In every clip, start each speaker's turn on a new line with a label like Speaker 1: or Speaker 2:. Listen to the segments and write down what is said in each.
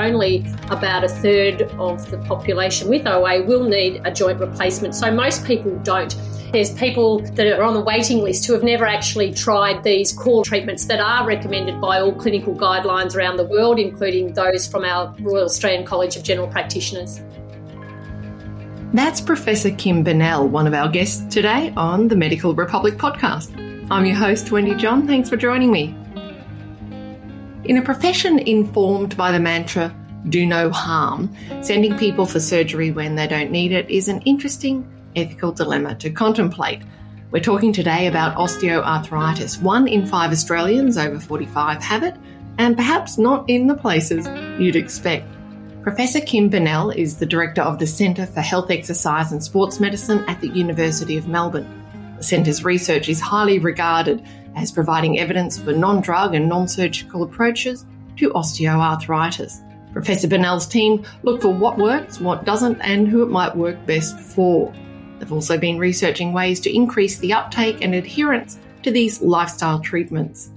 Speaker 1: only about a third of the population with OA will need a joint replacement. So most people don't. There's people that are on the waiting list who have never actually tried these core treatments that are recommended by all clinical guidelines around the world, including those from our Royal Australian College of General Practitioners.
Speaker 2: That's Professor Kim Bennell, one of our guests today on the Medical Republic podcast. I'm your host, Wendy John. Thanks for joining me. In a profession informed by the mantra, do no harm, sending people for surgery when they don't need it is an interesting ethical dilemma to contemplate. We're talking today about osteoarthritis. 1 in 5 Australians over 45 have it, and perhaps not in the places you'd expect. Professor Kim Bennell is the Director of the Centre for Health, Exercise and Sports Medicine at the University of Melbourne. The centre's research is highly regarded as providing evidence for non-drug and non-surgical approaches to osteoarthritis. Professor Bennell's team look for what works, what doesn't, and who it might work best for. They've also been researching ways to increase the uptake and adherence to these lifestyle treatments.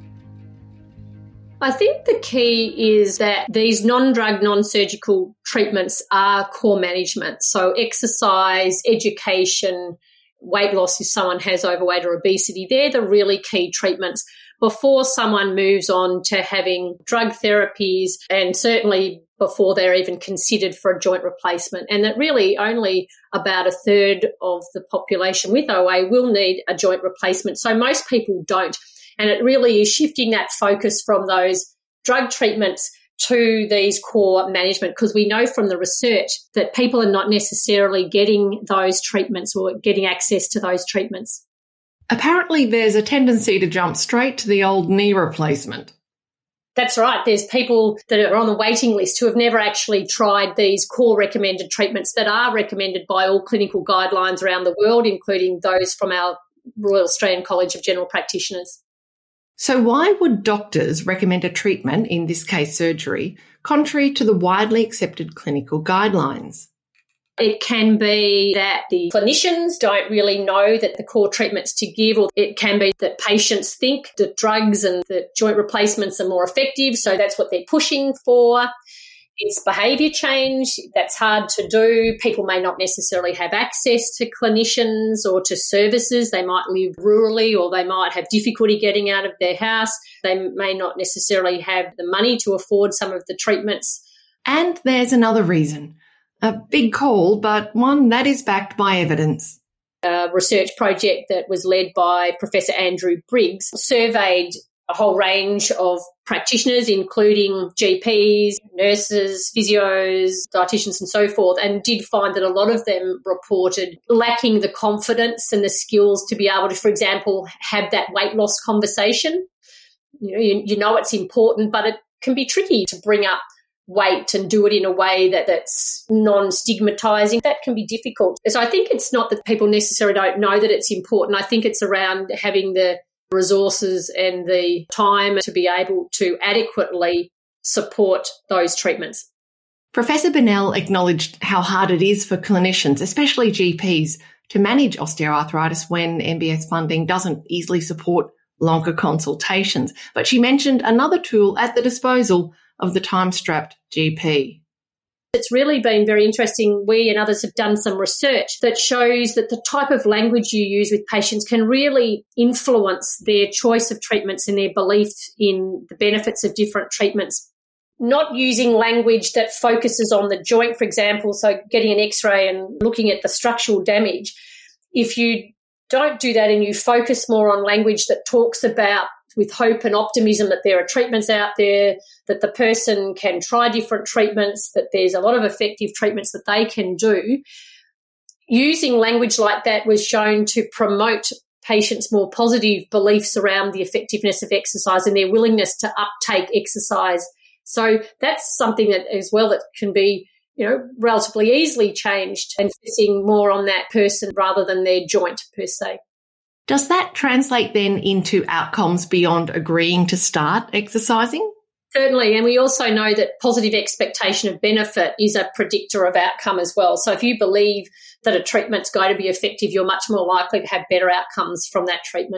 Speaker 1: I think the key is that these non-drug, non-surgical treatments are core management. So exercise, education, weight loss if someone has overweight or obesity, they're the really key treatments before someone moves on to having drug therapies and certainly before they're even considered for a joint replacement. And that really only about a third of the population with OA will need a joint replacement. So most people don't. And it really is shifting that focus from those drug treatments to these core management, because we know from the research that people are not necessarily getting those treatments or getting access to those treatments.
Speaker 2: Apparently there's a tendency to jump straight to the old knee replacement.
Speaker 1: That's right. There's people that are on the waiting list who have never actually tried these core recommended treatments that are recommended by all clinical guidelines around the world, including those from our Royal Australian College of General Practitioners.
Speaker 2: So why would doctors recommend a treatment, in this case surgery, contrary to the widely accepted clinical guidelines?
Speaker 1: It can be that the clinicians don't really know that the core treatments to give, or it can be that patients think that drugs and the joint replacements are more effective, so that's what they're pushing for. It's behaviour change. That's hard to do. People may not necessarily have access to clinicians or to services. They might live rurally, or they might have difficulty getting out of their house. They may not necessarily have the money to afford some of the treatments.
Speaker 2: And there's another reason. A big call, but one that is backed by evidence.
Speaker 1: A research project that was led by Professor Andrew Briggs surveyed a whole range of practitioners, including GPs, nurses, physios, dietitians and so forth, and did find that a lot of them reported lacking the confidence and the skills to be able to, for example, have that weight loss conversation. You know it's important, but it can be tricky to bring up weight and do it in a way that's non-stigmatising. That can be difficult. So I think it's not that people necessarily don't know that it's important. I think it's around having the resources and the time to be able to adequately support those treatments.
Speaker 2: Professor Bennell acknowledged how hard it is for clinicians, especially GPs, to manage osteoarthritis when MBS funding doesn't easily support longer consultations. But she mentioned another tool at the disposal of the time-strapped GP.
Speaker 1: It's really been very interesting. We and others have done some research that shows that the type of language you use with patients can really influence their choice of treatments and their belief in the benefits of different treatments. Not using language that focuses on the joint, for example, so getting an X-ray and looking at the structural damage. If you don't do that and you focus more on language that talks about with hope and optimism that there are treatments out there, that the person can try different treatments, that there's a lot of effective treatments that they can do. Using language like that was shown to promote patients' more positive beliefs around the effectiveness of exercise and their willingness to uptake exercise. So that's something that as well that can be, relatively easily changed and focusing more on that person rather than their joint per se.
Speaker 2: Does that translate then into outcomes beyond agreeing to start exercising?
Speaker 1: Certainly, and we also know that positive expectation of benefit is a predictor of outcome as well. So if you believe that a treatment's going to be effective, you're much more likely to have better outcomes from that treatment.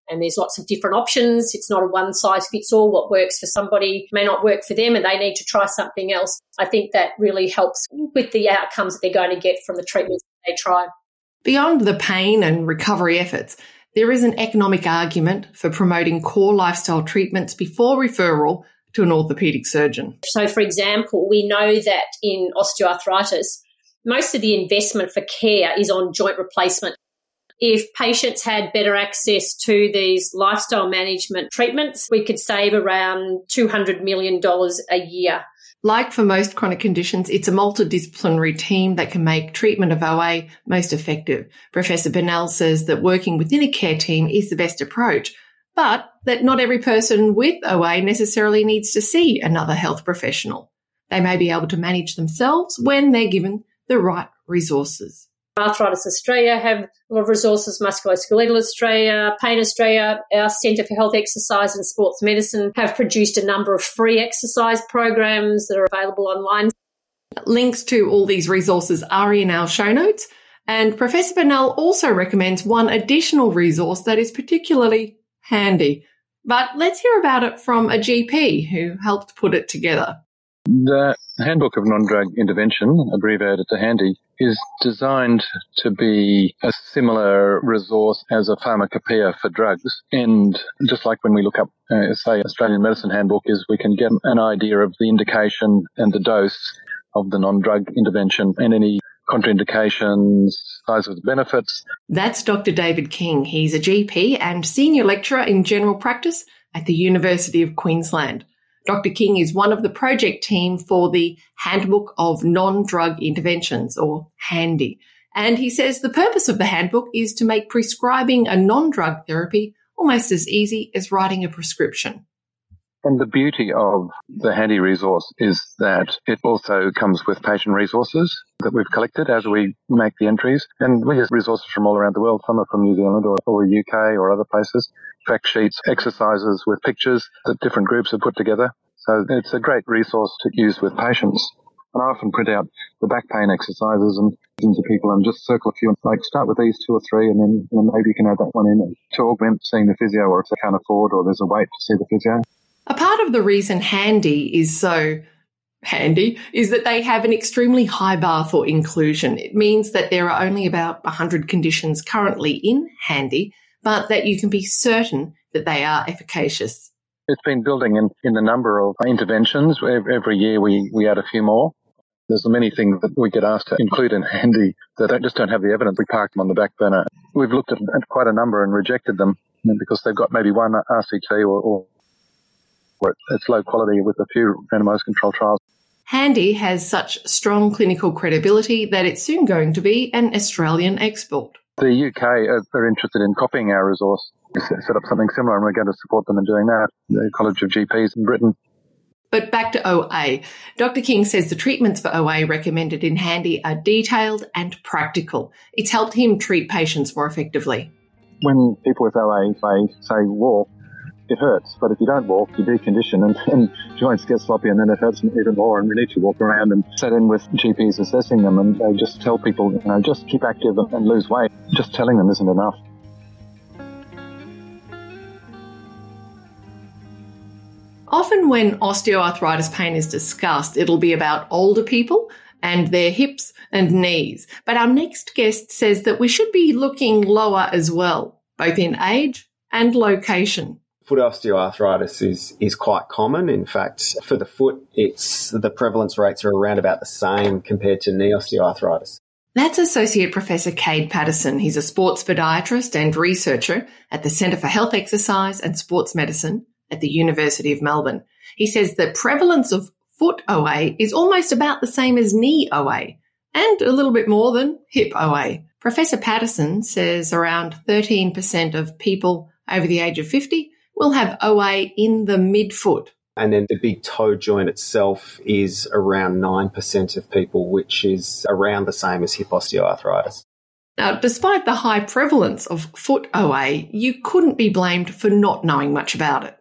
Speaker 1: And there's lots of different options. It's not a one-size-fits-all. What works for somebody may not work for them and they need to try something else. I think that really helps with the outcomes that they're going to get from the treatments that they try.
Speaker 2: Beyond the pain and recovery efforts, there is an economic argument for promoting core lifestyle treatments before referral to an orthopaedic surgeon.
Speaker 1: So, for example, we know that in osteoarthritis, most of the investment for care is on joint replacement. If patients had better access to these lifestyle management treatments, we could save around $200 million a year.
Speaker 2: Like for most chronic conditions, it's a multidisciplinary team that can make treatment of OA most effective. Professor Bennell says that working within a care team is the best approach, but that not every person with OA necessarily needs to see another health professional. They may be able to manage themselves when they're given the right resources.
Speaker 1: Arthritis Australia have a lot of resources, Musculoskeletal Australia, Pain Australia, our Centre for Health Exercise and Sports Medicine have produced a number of free exercise programs that are available online.
Speaker 2: Links to all these resources are in our show notes, and Professor Bennell also recommends one additional resource that is particularly handy. But let's hear about it from a GP who helped put it together.
Speaker 3: The Handbook of Non-Drug Intervention, abbreviated to HANDI, is designed to be a similar resource as a pharmacopoeia for drugs. And just like when we look up, say, Australian Medicine Handbook, is we can get an idea of the indication and the dose of the non-drug intervention and any contraindications, size of the benefits.
Speaker 2: That's Dr. David King. He's a GP and senior lecturer in general practice at the University of Queensland. Dr. King is one of the project team for the Handbook of Non-Drug Interventions, or HANDI. And he says the purpose of the handbook is to make prescribing a non-drug therapy almost as easy as writing a prescription.
Speaker 3: And the beauty of the HANDI resource is that it also comes with patient resources that we've collected as we make the entries. And we use resources from all around the world. Some are from New Zealand or UK or other places. Fact sheets, exercises with pictures that different groups have put together. So it's a great resource to use with patients. And I often print out the back pain exercises and into people and just circle a few and like start with these 2 or 3 and then maybe you can add that one in to augment seeing the physio, or if they can't afford or there's a wait to see the physio.
Speaker 2: A part of the reason HANDI is so handy is that they have an extremely high bar for inclusion. It means that there are only about 100 conditions currently in HANDI, but that you can be certain that they are efficacious.
Speaker 3: It's been building in the number of interventions. Every year we add a few more. There's many things that we get asked to include in HANDI that just don't have the evidence. We park them on the back burner. We've looked at quite a number and rejected them because they've got maybe one RCT or it's low quality with a few randomised controlled trials.
Speaker 2: HANDI has such strong clinical credibility that it's soon going to be an Australian export.
Speaker 3: The UK are interested in copying our resource, set up something similar, and we're going to support them in doing that. The College of GPs in Britain.
Speaker 2: But back to OA. Dr. King says the treatments for OA recommended in HANDI are detailed and practical. It's helped him treat patients more effectively.
Speaker 3: When people with OA say walk, it hurts, but if you don't walk, you decondition and joints get sloppy and then it hurts even more and we need to walk around and sit in with GPs assessing them and they just tell people, just keep active and lose weight. Just telling them isn't enough.
Speaker 2: Often when osteoarthritis pain is discussed, it'll be about older people and their hips and knees. But our next guest says that we should be looking lower as well, both in age and location.
Speaker 4: Foot osteoarthritis is quite common. In fact, for the foot, the prevalence rates are around about the same compared to knee osteoarthritis.
Speaker 2: That's Associate Professor Cade Patterson. He's a sports podiatrist and researcher at the Centre for Health Exercise and Sports Medicine at the University of Melbourne. He says the prevalence of foot OA is almost about the same as knee OA and a little bit more than hip OA. Professor Patterson says around 13% of people over the age of 50 will have OA in the midfoot.
Speaker 4: And then the big toe joint itself is around 9% of people, which is around the same as hip osteoarthritis.
Speaker 2: Now, despite the high prevalence of foot OA, you couldn't be blamed for not knowing much about it.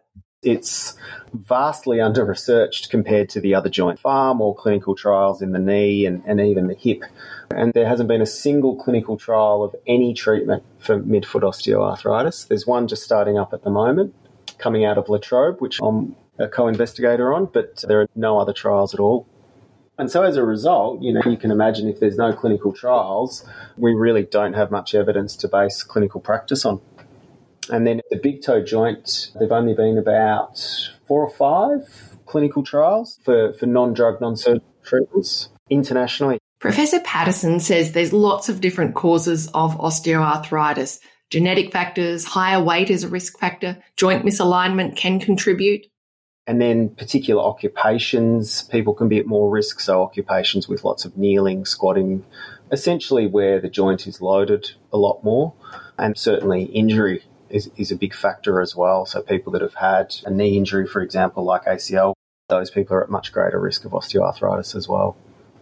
Speaker 4: It's vastly under-researched compared to the other joint. Far more clinical trials in the knee and even the hip. And there hasn't been a single clinical trial of any treatment for midfoot osteoarthritis. There's one just starting up at the moment, coming out of La Trobe, which I'm a co-investigator on, but there are no other trials at all. And so as a result, you can imagine if there's no clinical trials, we really don't have much evidence to base clinical practice on. And then the big toe joint, there've only been about 4 or 5 clinical trials for non-drug, non-surgical treatments internationally.
Speaker 2: Professor Patterson says there's lots of different causes of osteoarthritis. Genetic factors, higher weight is a risk factor, joint misalignment can contribute.
Speaker 4: And then particular occupations, people can be at more risk, so occupations with lots of kneeling, squatting, essentially where the joint is loaded a lot more. And certainly injury is a big factor as well. So people that have had a knee injury, for example, like ACL, those people are at much greater risk of osteoarthritis as well.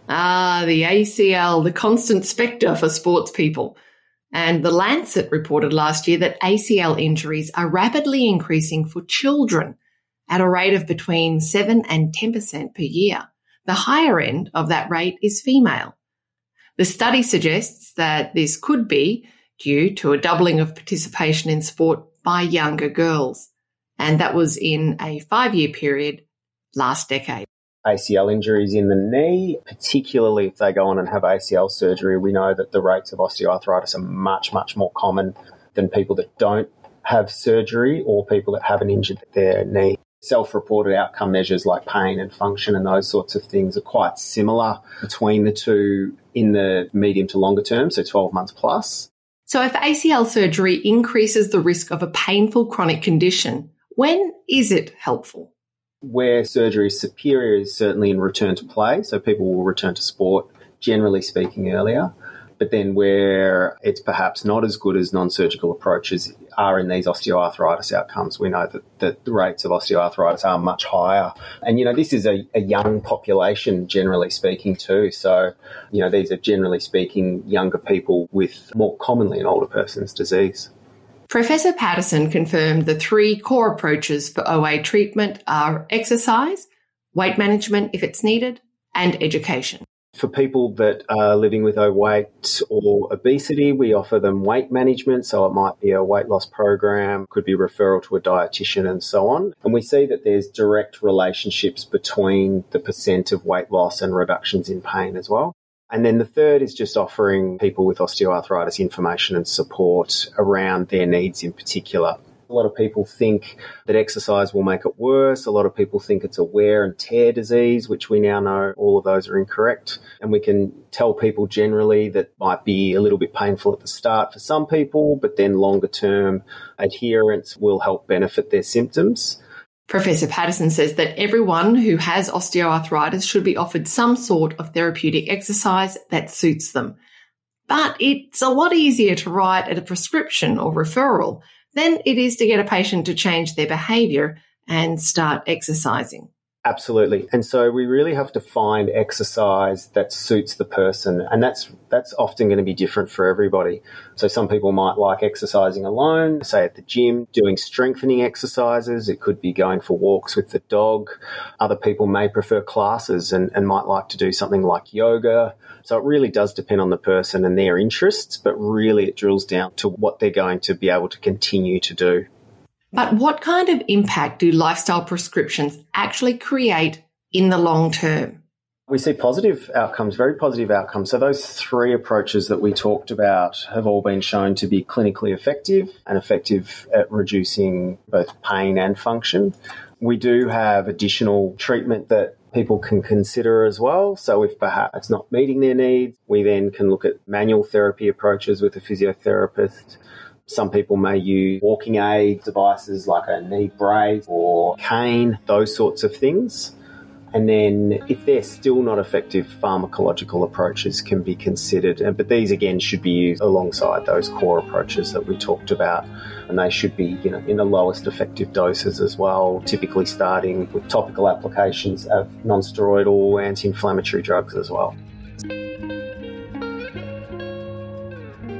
Speaker 2: The ACL, the constant spectre for sports people. And The Lancet reported last year that ACL injuries are rapidly increasing for children at a rate of between 7 and 10% per year. The higher end of that rate is female. The study suggests that this could be due to a doubling of participation in sport by younger girls. And that was in a 5-year period last decade.
Speaker 4: ACL injuries in the knee, particularly if they go on and have ACL surgery, we know that the rates of osteoarthritis are much, much more common than people that don't have surgery or people that haven't injured their knee. Self-reported outcome measures like pain and function and those sorts of things are quite similar between the two in the medium to longer term, so 12 months plus.
Speaker 2: So if ACL surgery increases the risk of a painful chronic condition, when is it helpful?
Speaker 4: Where surgery is superior is certainly in return to play, so people will return to sport, generally speaking, earlier. But then where it's perhaps not as good as non-surgical approaches are in these osteoarthritis outcomes. We know that the rates of osteoarthritis are much higher. And, this is a young population, generally speaking, too. So, these are generally speaking younger people with more commonly an older person's disease.
Speaker 2: Professor Patterson confirmed the 3 core approaches for OA treatment are exercise, weight management if it's needed, and education.
Speaker 4: For people that are living with overweight or obesity, we offer them weight management. So it might be a weight loss program, could be referral to a dietitian and so on. And we see that there's direct relationships between the percent of weight loss and reductions in pain as well. And then the third is just offering people with osteoarthritis information and support around their needs in particular. A lot of people think that exercise will make it worse. A lot of people think it's a wear and tear disease, which we now know all of those are incorrect. And we can tell people generally that might be a little bit painful at the start for some people, but then longer term adherence will help benefit their symptoms.
Speaker 2: Professor Patterson says that everyone who has osteoarthritis should be offered some sort of therapeutic exercise that suits them. But it's a lot easier to write a prescription or referral than it is to get a patient to change their behaviour and start exercising.
Speaker 4: Absolutely. And so we really have to find exercise that suits the person. And that's often going to be different for everybody. So some people might like exercising alone, say at the gym, doing strengthening exercises. It could be going for walks with the dog. Other people may prefer classes and might like to do something like yoga. So it really does depend on the person and their interests, but really it drills down to what they're going to be able to continue to do.
Speaker 2: But what kind of impact do lifestyle prescriptions actually create in the long term?
Speaker 4: We see positive outcomes, very positive outcomes. So those 3 approaches that we talked about have all been shown to be clinically effective and effective at reducing both pain and function. We do have additional treatment that people can consider as well. So if perhaps it's not meeting their needs, we then can look at manual therapy approaches with a physiotherapist. Some people may use walking aid devices like a knee brace or cane, those sorts of things. And then if they're still not effective, pharmacological approaches can be considered. But these, again, should be used alongside those core approaches that we talked about. And they should be, in the lowest effective doses as well, typically starting with topical applications of non-steroidal anti-inflammatory drugs as well.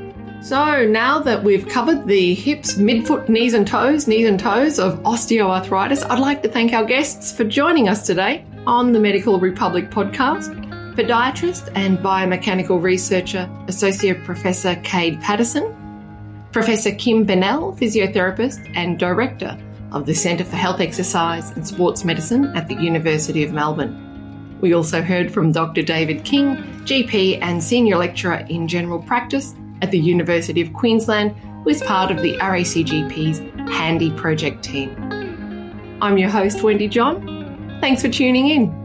Speaker 2: So now that we've covered the hips, midfoot, knees and toes of osteoarthritis, I'd like to thank our guests for joining us today on the Medical Republic podcast. Podiatrist and biomechanical researcher, Associate Professor Cade Patterson, Professor Kim Bennell, physiotherapist and Director of the Centre for Health Exercise and Sports Medicine at the University of Melbourne. We also heard from Dr. David King, GP and Senior Lecturer in General Practice at the University of Queensland, who is part of the RACGP's Handy Project team. I'm your host, Wendy John. Thanks for tuning in.